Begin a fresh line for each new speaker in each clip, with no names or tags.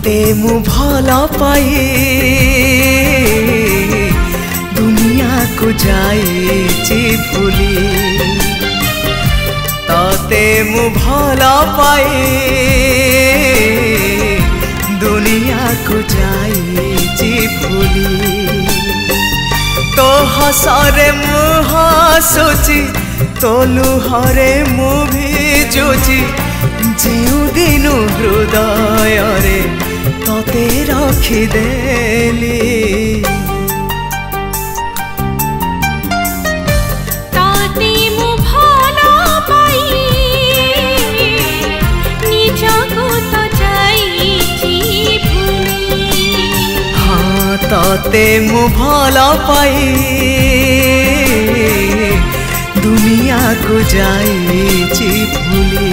तते मु भल पाई दुनिया को जाइछि भूली तते मु भल पाई दुनिया को जाइछि भूली तो हसरे मु हसुची तो लुहरे मु भिजुची जेउ दिनु हृदय रे तते रखिदेली
तते मु भल पाई निजको तो जाइछि भूली
हाँ तते मु भल पाई दुनिया को जाइछि भूली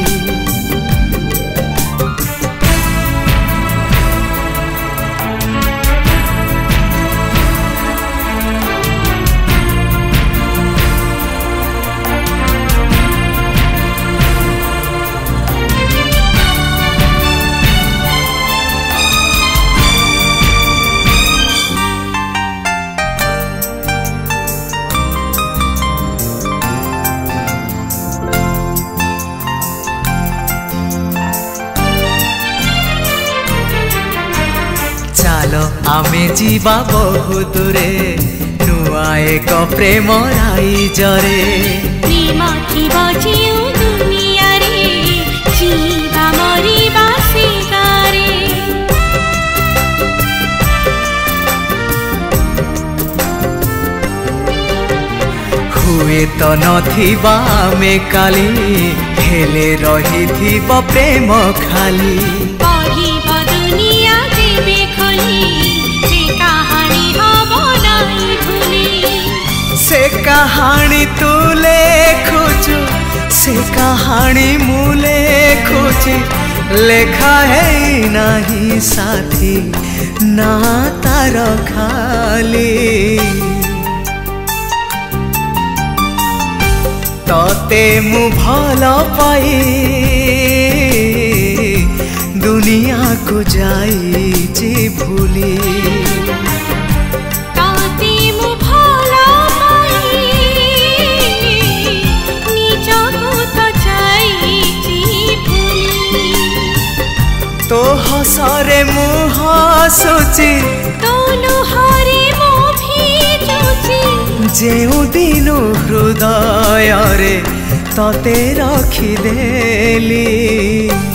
चालो आमे जीवा बहु दूरे नुआ एक प्रेम राइजरे
प्रेम थिब जेउ दुनिया रे जीवा मरिबा सिगारे
हुए तो नथिबा आमे काली हेले रहिथिब प्रेम खाली
पढ़िब दुनिया जेबे खोली जे कहानी हब नहीं भूली
से कहानी तू लेखुचु से कहानी मु लेखुची लेखा है नहीं साथी ना तार खाली तते मु भल पाई दुनिया को जाइछि भूली
तते मु भल पाई निजको तो जाइछि भूली
तो हसरे मु हसुची
तो लुहरे मु भिजुची
जेउ दिनु हृदय रे तते रखिदेली।